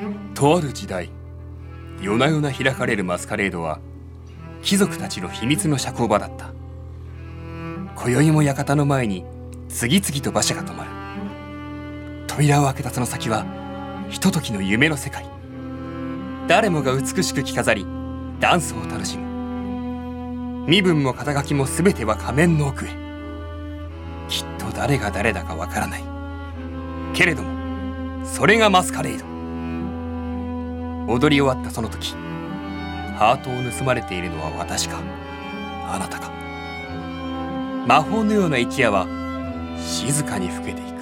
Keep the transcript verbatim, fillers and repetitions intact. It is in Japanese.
とある時代、夜な夜な開かれるマスカレードは貴族たちの秘密の社交場だった。今宵も館の前に次々と馬車が止まる。扉を開けたその先はひとときの夢の世界。誰もが美しく着飾りダンスを楽しむ。身分も肩書きも全ては仮面の奥へ。きっと誰が誰だかわからないけれども、それがマスカレード。踊り終わったその時、ハートを盗まれているのは私かあなたか。魔法のような一夜は静かに更けていく。